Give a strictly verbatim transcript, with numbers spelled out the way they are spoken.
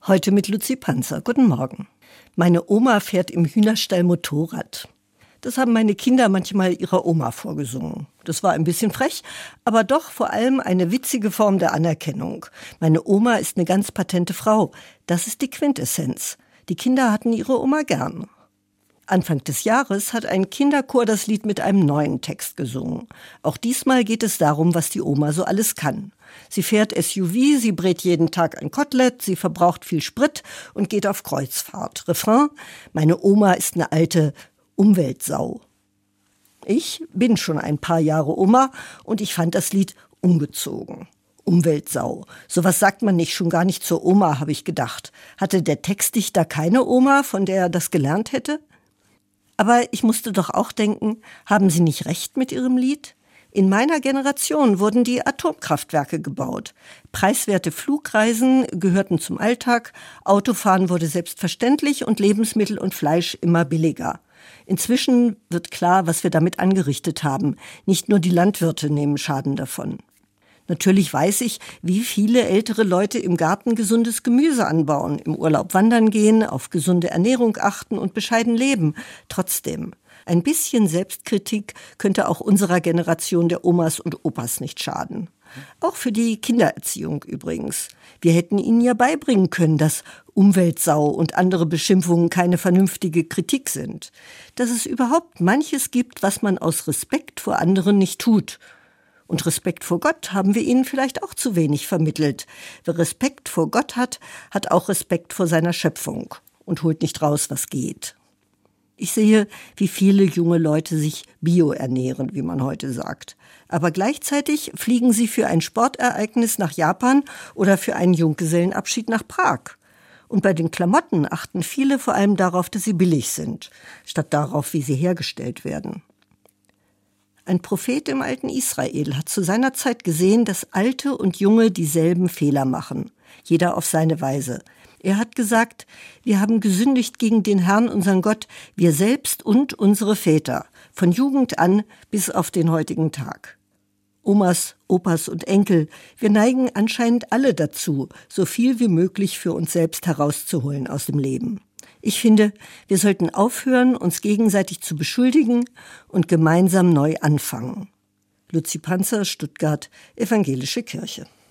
Heute mit Luzi Panzer. Guten Morgen. Meine Oma fährt im Hühnerstall Motorrad. Das haben meine Kinder manchmal ihrer Oma vorgesungen. Das war ein bisschen frech, aber doch vor allem eine witzige Form der Anerkennung. Meine Oma ist eine ganz patente Frau. Das ist die Quintessenz. Die Kinder hatten ihre Oma gern. Anfang des Jahres hat ein Kinderchor das Lied mit einem neuen Text gesungen. Auch diesmal geht es darum, was die Oma so alles kann. Sie fährt S U V, sie brät jeden Tag ein Kotelett, sie verbraucht viel Sprit und geht auf Kreuzfahrt. Refrain: Meine Oma ist eine alte Umweltsau. Ich bin schon ein paar Jahre Oma und ich fand das Lied ungezogen. Umweltsau. Sowas sagt man nicht, schon gar nicht zur Oma, habe ich gedacht. Hatte der Textdichter keine Oma, von der er das gelernt hätte? Aber ich musste doch auch denken, haben Sie nicht recht mit Ihrem Lied? In meiner Generation wurden die Atomkraftwerke gebaut. Preiswerte Flugreisen gehörten zum Alltag, Autofahren wurde selbstverständlich und Lebensmittel und Fleisch immer billiger. Inzwischen wird klar, was wir damit angerichtet haben. Nicht nur die Landwirte nehmen Schaden davon. Natürlich weiß ich, wie viele ältere Leute im Garten gesundes Gemüse anbauen, im Urlaub wandern gehen, auf gesunde Ernährung achten und bescheiden leben. Trotzdem, ein bisschen Selbstkritik könnte auch unserer Generation der Omas und Opas nicht schaden. Auch für die Kindererziehung übrigens. Wir hätten ihnen ja beibringen können, dass Umweltsau und andere Beschimpfungen keine vernünftige Kritik sind. Dass es überhaupt manches gibt, was man aus Respekt vor anderen nicht tut. Und Respekt vor Gott haben wir ihnen vielleicht auch zu wenig vermittelt. Wer Respekt vor Gott hat, hat auch Respekt vor seiner Schöpfung und holt nicht raus, was geht. Ich sehe, wie viele junge Leute sich bio ernähren, wie man heute sagt. Aber gleichzeitig fliegen sie für ein Sportereignis nach Japan oder für einen Junggesellenabschied nach Prag. Und bei den Klamotten achten viele vor allem darauf, dass sie billig sind, statt darauf, wie sie hergestellt werden. Ein Prophet im alten Israel hat zu seiner Zeit gesehen, dass Alte und Junge dieselben Fehler machen, jeder auf seine Weise. Er hat gesagt, wir haben gesündigt gegen den Herrn, unseren Gott, wir selbst und unsere Väter, von Jugend an bis auf den heutigen Tag. Omas, Opas und Enkel, wir neigen anscheinend alle dazu, so viel wie möglich für uns selbst herauszuholen aus dem Leben. Ich finde, wir sollten aufhören, uns gegenseitig zu beschuldigen und gemeinsam neu anfangen. Luzi Panzer, Stuttgart, Evangelische Kirche.